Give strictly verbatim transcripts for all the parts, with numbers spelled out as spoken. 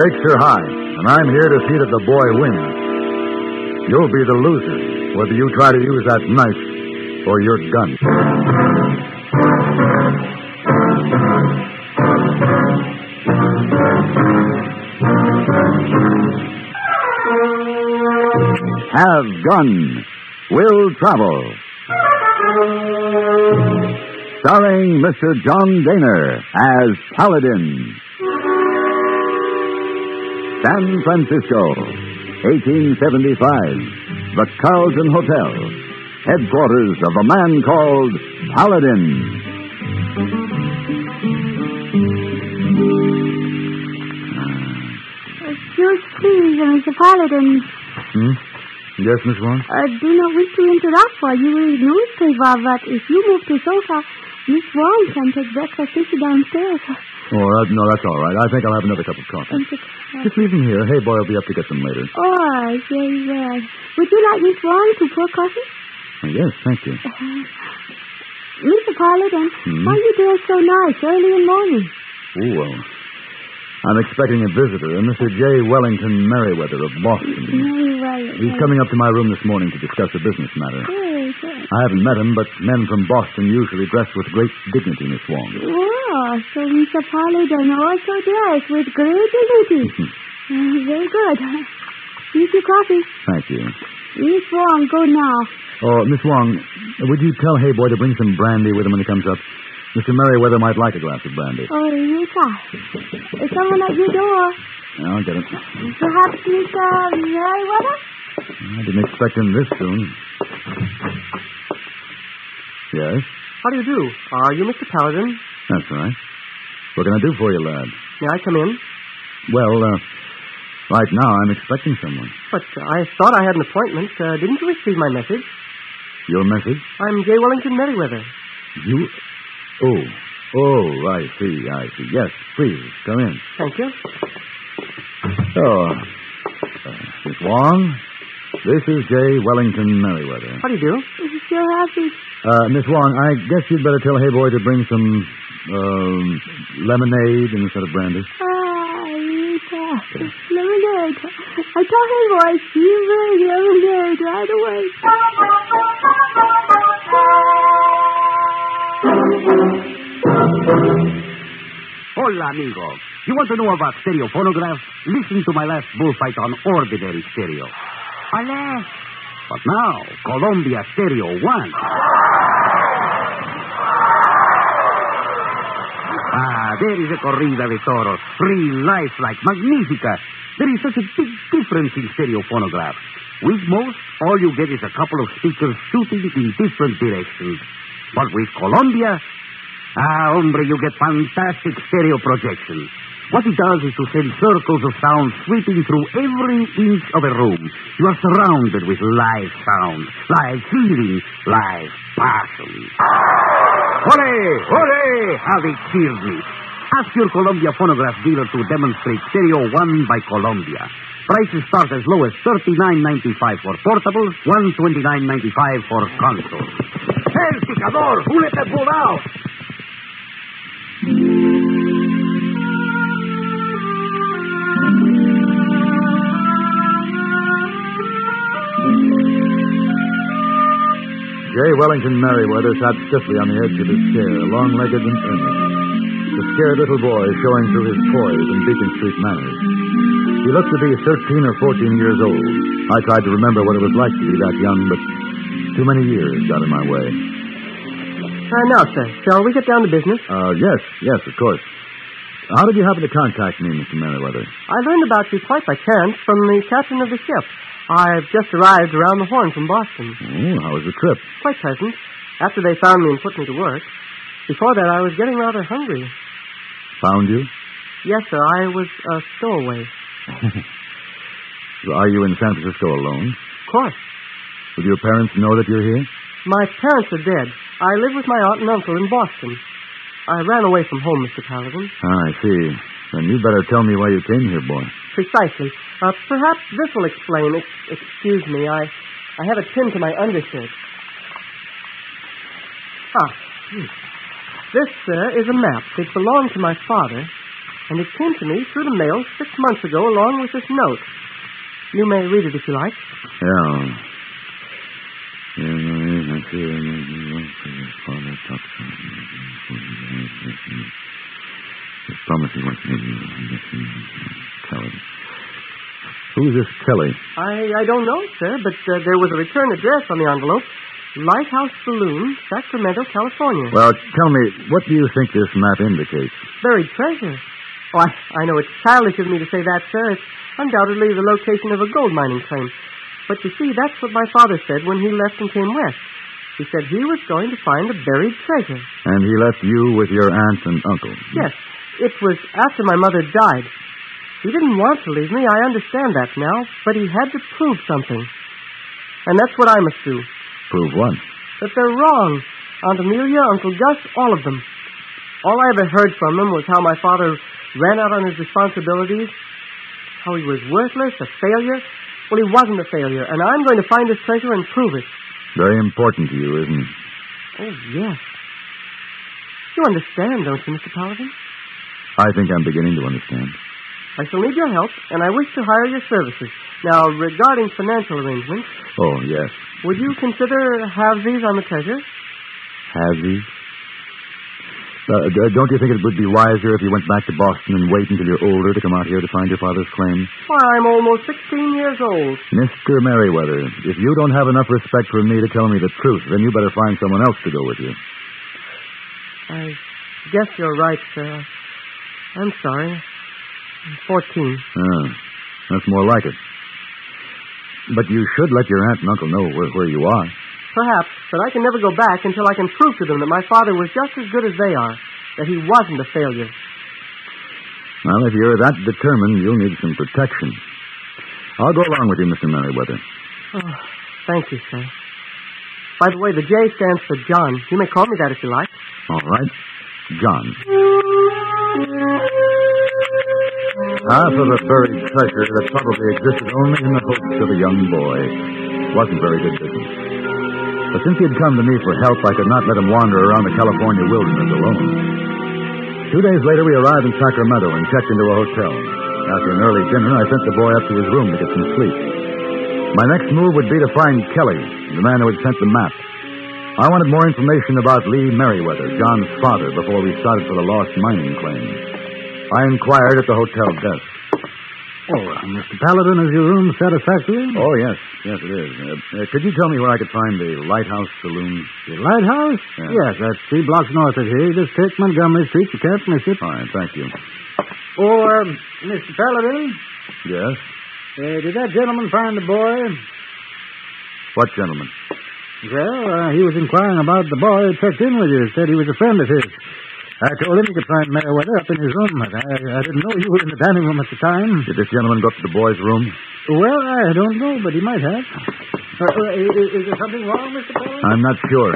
stakes are high, and I'm here to see that the boy wins. You'll be the loser, whether you try to use that knife or your gun. Have Gun Will Travel. Starring Mister John Daner as Paladin. San Francisco, eighteen seventy-five. The Carlton Hotel. Headquarters of a man called Paladin. Excuse please, Mister Paladin. Hmm? Yes, Miss Wong? I do not wish to interrupt while you read newspaper, but if you move to sofa, Miss Wong can take breakfast with you downstairs. Oh, uh, no, that's all right. I think I'll have another cup of coffee. Just leave them here. Hey, boy, I'll be up to get them later. Oh, very well. Would you like Miss Wong to pour coffee? Oh, yes, thank you. Uh, Mister Paladin, hmm? why you dress so nice early in the morning? Oh, well, I'm expecting a visitor, Mister J. Wellington Merriweather of Boston. Very well. He's coming up to my room this morning to discuss a business matter. Yes, yes. I haven't met him, but men from Boston usually dress with great dignity, Miss Wong. Oh, so Mister Paladin also dressed with great dignity. uh, very good. Here's your coffee. Thank you. Miss Wong, go now. Oh, Miss Wong, would you tell Hayboy to bring some brandy with him when he comes up? Mister Merriweather might like a glass of brandy. Oh, yes, sir. Is someone at your door? Yeah, I'll get it. Perhaps Mister Merriweather? I didn't expect him this soon. Yes? How do you do? Are you Mister Paladin? That's right. What can I do for you, lad? May I come in? Well, uh, right now I'm expecting someone. But uh, I thought I had an appointment. Uh, didn't you receive my message? Your message? I'm J. Wellington Merriweather. You... Oh. Oh, I see, I see. Yes, please, come in. Thank you. Oh, uh, Miss Wong, this is J. Wellington Merriweather. How do you do? So happy. Uh, Miss Wong, I guess you'd better tell Hayboy to bring some, um, lemonade instead of brandy. Ah, yes, lemonade. I told him boy, she bring lemonade right away. Hola, amigo. You want to know about stereo phonographs? Listen to my last bullfight on ordinary stereo. Ale. But now, Columbia Stereo One. Ah, there is a corrida de toros. Real life-like, magnifica. There is such a big difference in stereo phonographs. With most, all you get is a couple of speakers shooting in different directions. But with Columbia... Ah, hombre, you get fantastic stereo projection. What it does is to send circles of sound sweeping through every inch of a room. You are surrounded with live sound, live feeling, live passion. Hooray! Hooray! How they cheered me. Ask your Columbia phonograph dealer to demonstrate Stereo One by Columbia. Prices start as low as thirty-nine ninety-five for portables, one twenty-nine ninety-five for consoles. Hey, picador! Who let that bull out? J. Wellington Merriweather sat stiffly on the edge of his chair, long-legged and earnest. The scared little boy showing through his poise and Beacon Street manners. He looked to be thirteen or fourteen years old. I tried to remember what it was like to be that young, but too many years got in my way. Uh, now, sir, shall we get down to business? Uh, yes, yes, of course. How did you happen to contact me, Mister Merriweather? I learned about you quite by chance from the captain of the ship. I've just arrived around the Horn from Boston. Oh, how was the trip? Quite pleasant. After they found me and put me to work. Before that, I was getting rather hungry. Found you? Yes, sir. I was a stowaway. Are you in San Francisco alone? Of course. Will your parents know that you're here? My parents are dead. I live with my aunt and uncle in Boston. I ran away from home, Mister Paladin. Ah, I see. Then you better tell me why you came here, boy. Precisely. Uh, perhaps this will explain. Ex- excuse me, I, I have it pinned to my undershirt. Ah, hmm. This, sir, is a map. It belonged to my father. And it came to me through the mail six months ago along with this note. You may read it if you like. Yeah. His promise he wants me to Kelly. Who's this Kelly? I, I don't know, sir, but uh, there was a return address on the envelope. Lighthouse Saloon, Sacramento, California. Well, tell me, what do you think this map indicates? Buried treasure. Oh, I, I know it's childish of me to say that, sir. It's undoubtedly the location of a gold mining claim. But you see, that's what my father said when he left and came west. He said he was going to find a buried treasure. And he left you with your aunt and uncle? Yes. It was after my mother died. He didn't want to leave me, I understand that now, but he had to prove something. And that's what I must do. Prove what? That they're wrong. Aunt Amelia, Uncle Gus, all of them. All I ever heard from them was how my father ran out on his responsibilities, how he was worthless, a failure. Well, he wasn't a failure, and I'm going to find his treasure and prove it. Very important to you, isn't it? Oh, yes. You understand, don't you, Mister Paladin? I think I'm beginning to understand. I shall need your help, and I wish to hire your services. Now, regarding financial arrangements... Oh, yes. Would you consider halvesies on the treasure? Halvesies? Uh, don't you think it would be wiser if you went back to Boston and wait until you're older to come out here to find your father's claim? Why, I'm almost sixteen years old. Mister Merriweather, if you don't have enough respect for me to tell me the truth, then you better find someone else to go with you. I guess you're right, sir. I'm sorry. I'm fourteen. Ah, that's more like it. But you should let your aunt and uncle know where, where you are. Perhaps, but I can never go back until I can prove to them that my father was just as good as they are, that he wasn't a failure. Well, if you're that determined, you'll need some protection. I'll go along with you, Mister Merriweather. Oh, thank you, sir. By the way, the J stands for John. You may call me that if you like. All right. John. Half of a buried treasure that probably existed only in the hopes of a young boy. Wasn't very good business. But since he had come to me for help, I could not let him wander around the California wilderness alone. Two days later, we arrived in Sacramento and checked into a hotel. After an early dinner, I sent the boy up to his room to get some sleep. My next move would be to find Kelly, the man who had sent the map. I wanted more information about Lee Merriweather, John's father, before we started for the lost mining claim. I inquired at the hotel desk. Oh, uh, Mister Paladin, is your room satisfactory? Oh, yes. Yes, it is. Uh, uh, could you tell me where I could find the Lighthouse Saloon? The Lighthouse? Yeah. Yes, that's three blocks north of here. Just take Montgomery Street. You can't miss it. All right, thank you. Oh, uh, Mister Paladin, Yes? uh, did that gentleman find the boy? What gentleman? Well, uh, he was inquiring about the boy who checked in with you. Said he was a friend of his. I told him he could find Merriweather up in his room, but I, I didn't know you were in the dining room at the time. Did this gentleman go up to the boy's room? Well, I don't know, but he might have. Uh, uh, is, is there something wrong, Mister Paladin? I'm not sure.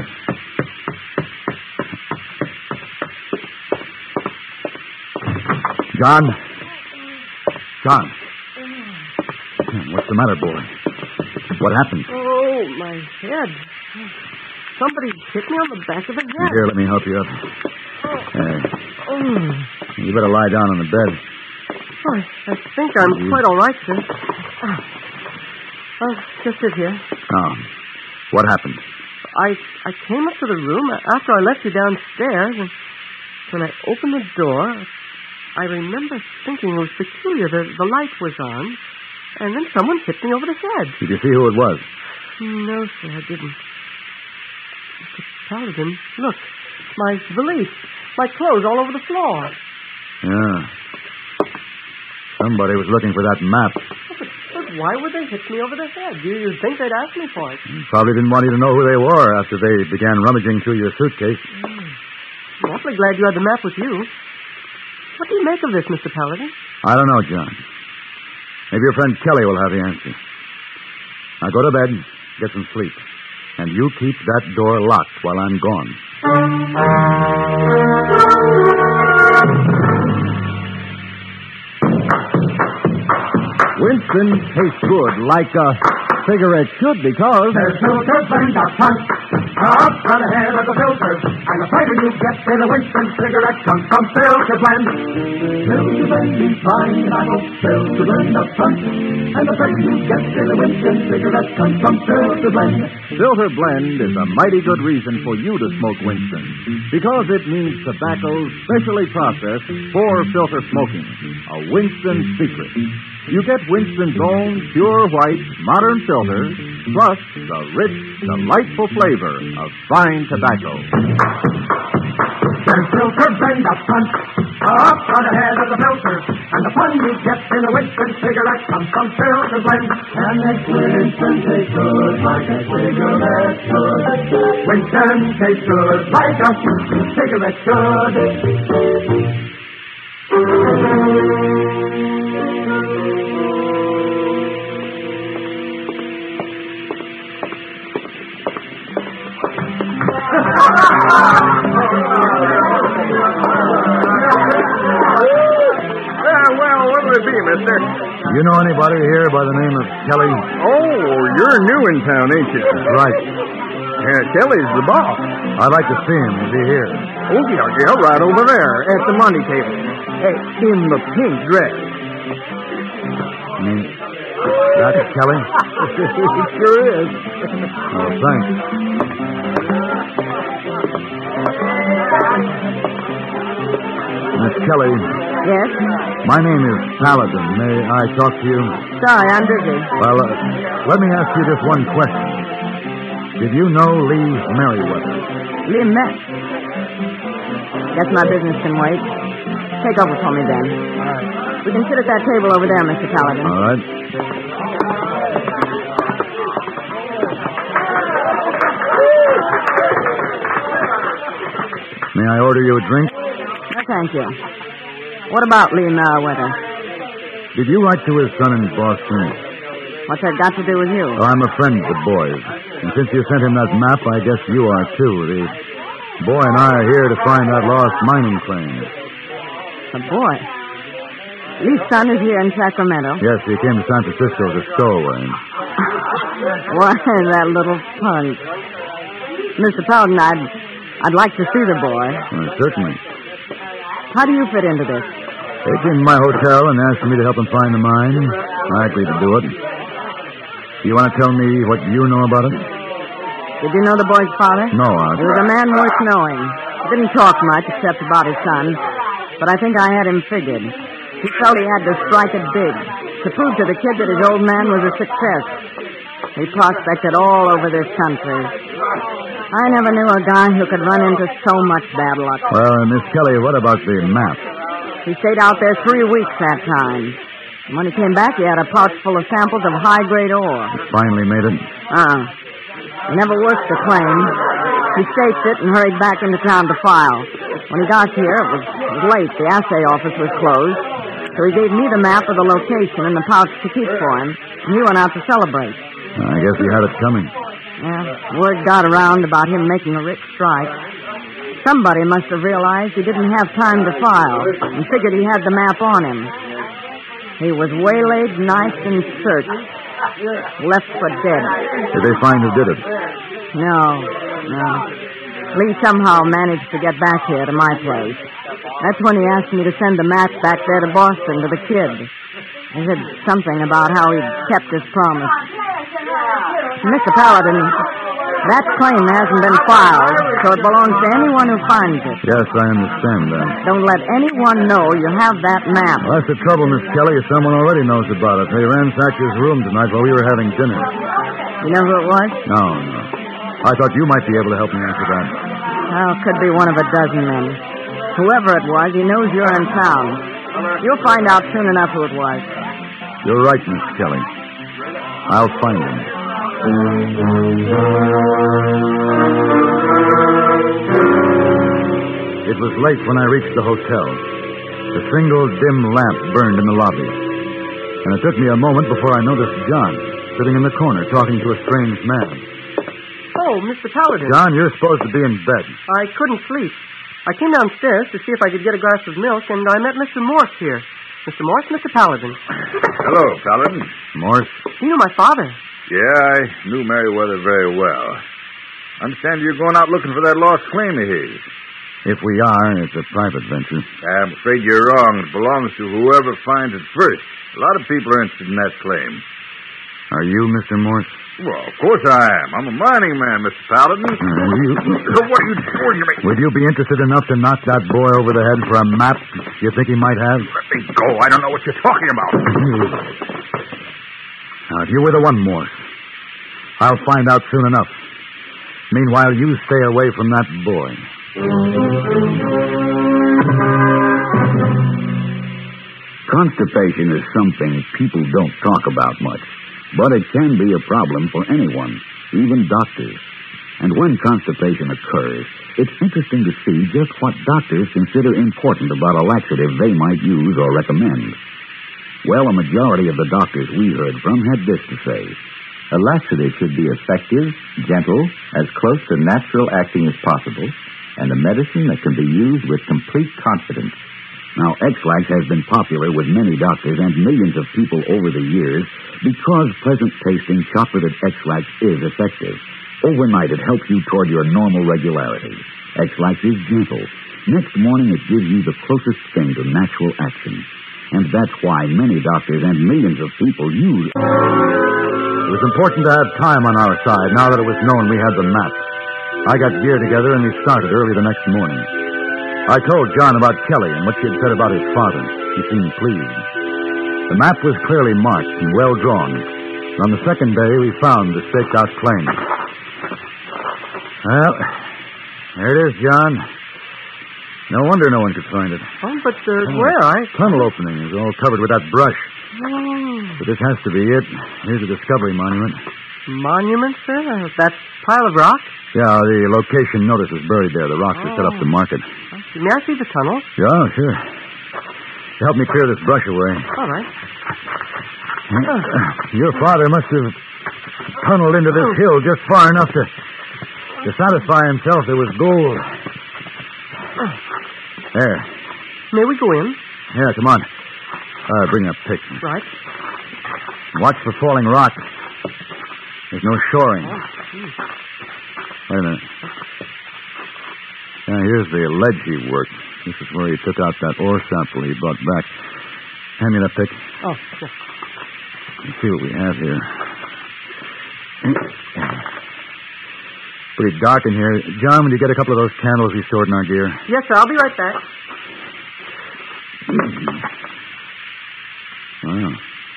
John? John? What's the matter, boy? What happened? Oh, my head. Somebody hit me on the back of the head. Here, let me help you up. Uh, Oh, you better lie down on the bed. oh I think I'm Mhm. quite all right, sir. Oh, oh, just sit here. Oh. What happened? I I came up to the room after I left you downstairs, and when I opened the door, I remember thinking it was peculiar. The, the light was on, and then someone hit me over the head. Did you see who it was? No, sir, I didn't. Mister Paladin, look, my valise, my clothes all over the floor. Yeah. Somebody was looking for that map. But, but why would they hit me over the head? You, you'd think they'd ask me for it. Probably didn't want you to know who they were after they began rummaging through your suitcase. Mm. I'm awfully glad you had the map with you. What do you make of this, Mister Paladin? I don't know, John. Maybe your friend Kelly will have the answer. Now go to bed, get some sleep. And you keep that door locked while I'm gone. Winston tastes good, like a cigarette should, because... There's no difference, a punch. Up on the head of the filters, and the flavor you get in a Winston cigarette comes from Filter Blend. Filter Blend is fine tobacco, Filter Blend up front, and the flavor you get in a Winston cigarette comes from Filter Blend. Filter Blend is a mighty good reason for you to smoke Winston, because it means tobacco specially processed for filter smoking. A Winston secret. You get Winston's own pure white, modern filter, plus the rich, delightful flavor of fine tobacco. There's Filter Blend up front, up on the head of the filters, and the fun you get in a Winston cigarette comes from Filter Blend. And that Winston tastes good like a cigarette should. Winston tastes good like a cigarette should. Mister? You know anybody here by the name of Kelly? Oh, you're new in town, ain't you? That's right. Yeah, Kelly's the boss. I'd like to see him. Is he here? Oh, yeah, yeah, right over there at the money table. Hey, in the pink dress. I mean, that's Kelly? It sure is. Oh, thanks. Miss Kelly. Yes? My name is Paladin. May I talk to you? Sorry, I'm busy. Well, uh, let me ask you just one question. Did you know Lee Merriweather? Lee Met? Guess my business can wait. Take over for me, then. All right. We can sit at that table over there, Mister Paladin. All right. May I order you a drink? No, thank you. What about Lee Merriweather? Did you write to his son in Boston? What's that got to do with you? Oh, I'm a friend of the boy's. And since you sent him that map, I guess you are, too. The boy and I are here to find that lost mining claim. The boy? Lee's son is here in Sacramento? Yes, he came to San Francisco as a stowaway. Why, that little punk. Mister Paladin, I'd, I'd like to see the boy. Well, certainly. How do you fit into this? They came to my hotel and asked me to help them find the mine. I agreed to do it. You want to tell me what you know about it? Did you know the boy's father? No, I... He was a man worth knowing. He didn't talk much except about his son, but I think I had him figured. He felt he had to strike it big, to prove to the kid that his old man was a success. He prospected all over this country. I never knew a guy who could run into so much bad luck. Well, Miss Kelly, what about the map? He stayed out there three weeks that time. And when he came back, he had a pouch full of samples of high-grade ore. He finally made it? Uh-uh. He never worked the claim. He staked it and hurried back into town to file. When he got here, it was late. The assay office was closed. So he gave me the map of the location and the pouch to keep for him, and he went out to celebrate. I guess he had it coming. Yeah, word got around about him making a rich strike. Somebody must have realized he didn't have time to file and figured he had the map on him. He was waylaid, knifed, and searched. Left for dead. Did they find who did it? No, no. Lee somehow managed to get back here to my place. That's when he asked me to send the map back there to Boston to the kid. He said something about how he'd kept his promise. Mister Paladin, that claim hasn't been filed, so it belongs to anyone who finds it. Yes, I understand that. Don't let anyone know you have that map. Well, that's the trouble, Miss Kelly. Someone already knows about it. They ransacked his room tonight while we were having dinner. You know who it was? No, no. I thought you might be able to help me answer that. Well, it could be one of a dozen men. Whoever it was, he knows you're in town. You'll find out soon enough who it was. You're right, Miss Kelly. I'll find him. It was late when I reached the hotel. A single dim lamp burned in the lobby. And it took me a moment before I noticed John sitting in the corner talking to a strange man. Oh, Mister Paladin. John, you're supposed to be in bed. I couldn't sleep. I came downstairs to see if I could get a glass of milk, and I met Mister Morse here. Mister Morse, Mister Paladin. Hello, Paladin. Morse? You know my father. Yeah, I knew Merriweather very well. I understand you're going out looking for that lost claim of his. If we are, it's a private venture. I'm afraid you're wrong. It belongs to whoever finds it first. A lot of people are interested in that claim. Are you Mister Morse? Well, of course I am. I'm a mining man, Mister Paladin. Uh, you... What are you doing to me? Would you be interested enough to knock that boy over the head for a map you think he might have? Let me go. I don't know what you're talking about. Now, if you were the one, Morse, I'll find out soon enough. Meanwhile, you stay away from that boy. Constipation is something people don't talk about much, but it can be a problem for anyone, even doctors. And when constipation occurs, it's interesting to see just what doctors consider important about a laxative they might use or recommend. Well, a majority of the doctors we heard from had this to say. A laxative should be effective, gentle, as close to natural acting as possible, and a medicine that can be used with complete confidence. Now, X-Lax has been popular with many doctors and millions of people over the years because pleasant-tasting chocolated X-Lax is effective. Overnight, it helps you toward your normal regularity. X-Lax is gentle. Next morning, it gives you the closest thing to natural action. And that's why many doctors and millions of people use it. It was important to have time on our side now that it was known we had the map. I got gear together and we started early the next morning. I told John about Kelly and what she had said about his father. He seemed pleased. The map was clearly marked and well drawn. And on the second day, we found the staked-out claim. Well, there it is, John. No wonder no one could find it. Oh, but uh, where? I... Tunnel opening is all covered with that brush. Oh. But this has to be it. Here's a discovery monument. Monument, sir? Uh, that pile of rock? Yeah, the location notice is buried there. The rocks oh. are set up to mark it. May I see the tunnel? Yeah, sure. Help me clear this brush away. All right. Uh, your father must have tunneled into this oh. hill just far enough to, to satisfy himself there was gold. Oh. There. May we go in? Yeah, come on. Uh, bring that pick. Right. Watch for falling rock. There's no shoring. Oh, Wait a minute. Yeah, here's the ledge he worked. This is where he took out that ore sample he brought back. Hand me that pick. Oh, sure. Let's see what we have here. Pretty dark in here. John, will you get a couple of those candles we stored in our gear? Yes, sir. I'll be right back. Wow.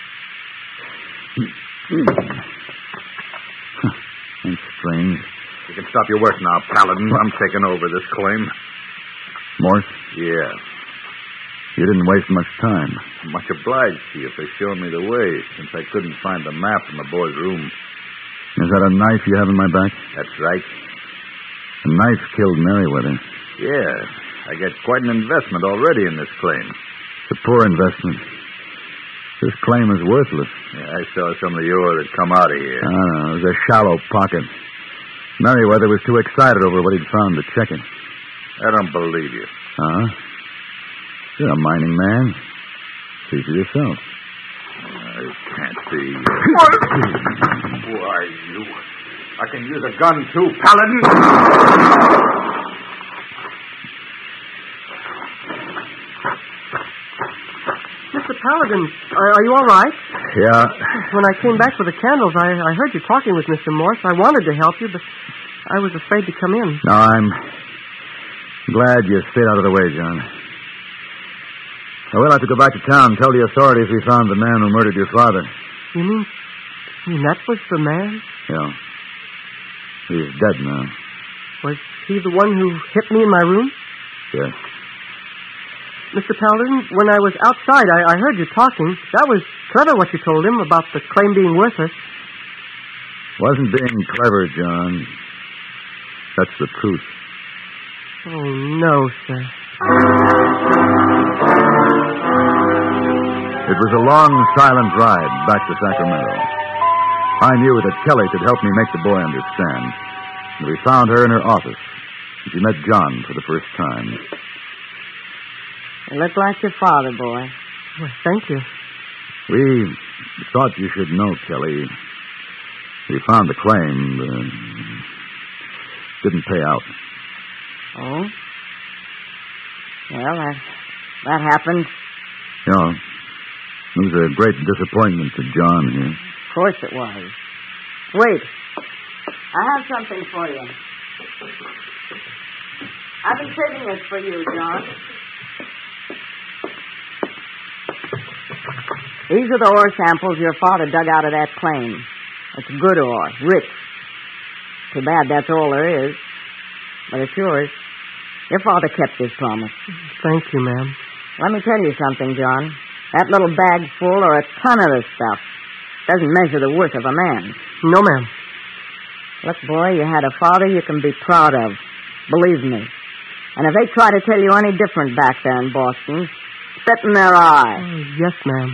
Huh. That's strange. You can stop your work now, Paladin. I'm taking over this claim. Morse? Yeah. You didn't waste much time. Much obliged to you for showing me the way, since I couldn't find the map in the boy's room. Is that a knife you have in my back? That's right. The knife killed Merriweather. Yeah. I get quite an investment already in this claim. It's a poor investment. This claim is worthless. Yeah, I saw some of the ore that come out of here. I don't know. It was a shallow pocket. Merriweather was too excited over what he'd found to check it. I don't believe you. Huh? You're a mining man. See for yourself. I can't see. What? Why, you... I can use a gun, too, Paladin. Mister Paladin, are, are you all right? Yeah. When I came back with the candles, I, I heard you talking with Mister Morse. I wanted to help you, but I was afraid to come in. No, I'm glad you stayed out of the way, John. I will have to go back to town and tell the authorities we found the man who murdered your father. You mean, you mean that was the man? Yeah. He's dead now. Was he the one who hit me in my room? Yes. Mister Paladin, when I was outside, I, I heard you talking. That was clever what you told him about the claim being worthless. Wasn't being clever, John. That's the truth. Oh, no, sir. It was a long, silent ride back to Sacramento. I knew that Kelly could help me make the boy understand. And we found her in her office. She met John for the first time. You look like your father, boy. Well, thank you. We thought you should know, Kelly. We found the claim. Uh, didn't pay out. Oh? Well, that, that happened. Yeah. It was a great disappointment to John here. Of course it was. Wait. I have something for you. I've been saving this for you, John. These are the ore samples your father dug out of that claim. It's good ore, rich. Too bad that's all there is. But it's yours. Your father kept his promise. Thank you, ma'am. Let me tell you something, John. That little bag full or a ton of this stuff doesn't measure the worth of a man. No, ma'am. Look, boy, you had a father you can be proud of. Believe me. And if they try to tell you any different back there in Boston, spit in their eye. Oh, yes, ma'am.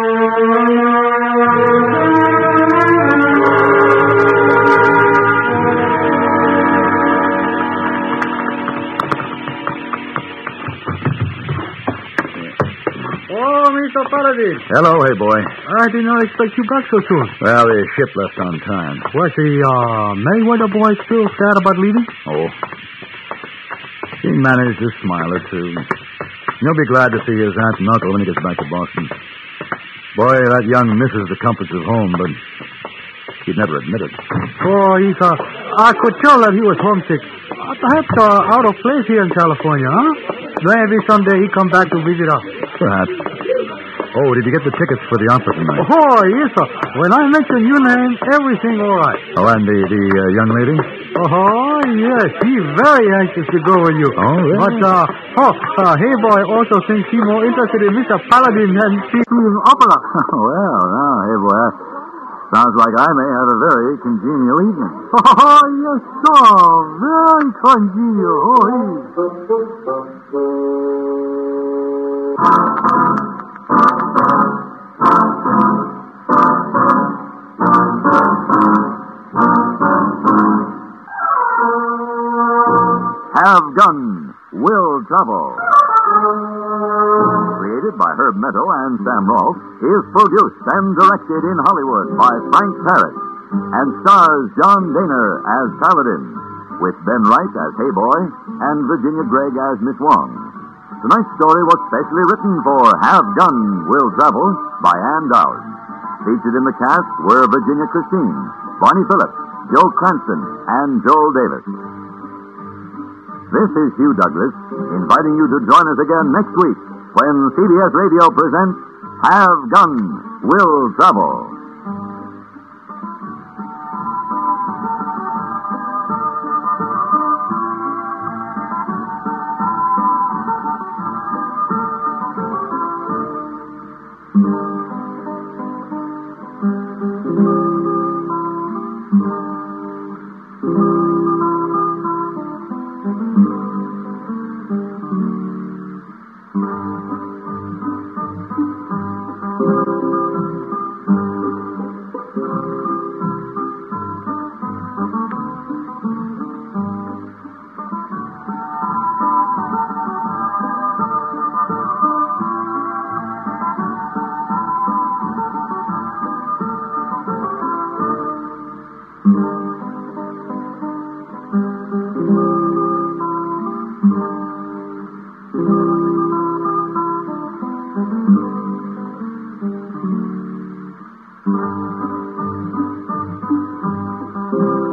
Oh, Mister Paladin. Hello, hey, boy. I did not expect you back so soon. Well, the ship left on time. Was the uh, Mayweather boy still sad about leaving? Oh. He managed to smile or two. He'll be glad to see his aunt and uncle when he gets back to Boston. Boy, that young misses the comforts of home, but he'd never admit it. Oh, he's, uh, I could tell that he was homesick. Uh, perhaps uh, out of place here in California, huh? Maybe someday he come back to visit us. Perhaps. Oh, did you get the tickets for the opera tonight? Oh, yes, sir. When I mention your name, everything all right. Oh, and the, the uh, young lady? Oh, yes. He's very anxious to go with you. Oh, really? But, uh, oh, uh, Hey Boy also thinks he's more interested in Mister Paladin than seeing opera. Well, now, hey, boy, that sounds like I may have a very congenial evening. Oh, yes, sir. Very congenial. Oh, he. Have Gun, Will Travel. Created by Herb Meadow and Sam Rolfe, is produced and directed in Hollywood by Frank Paris, and stars John Daner as Paladin, with Ben Wright as Hey Boy and Virginia Gregg as Miss Wong. Tonight's story was specially written for Have Gun, Will Travel by Ann Dowd. Featured in the cast were Virginia Christine, Barney Phillips, Joe Cranston, and Joel Davis. This is Hugh Douglas, inviting you to join us again next week when C B S Radio presents Have Gun, Will Travel. Thank you.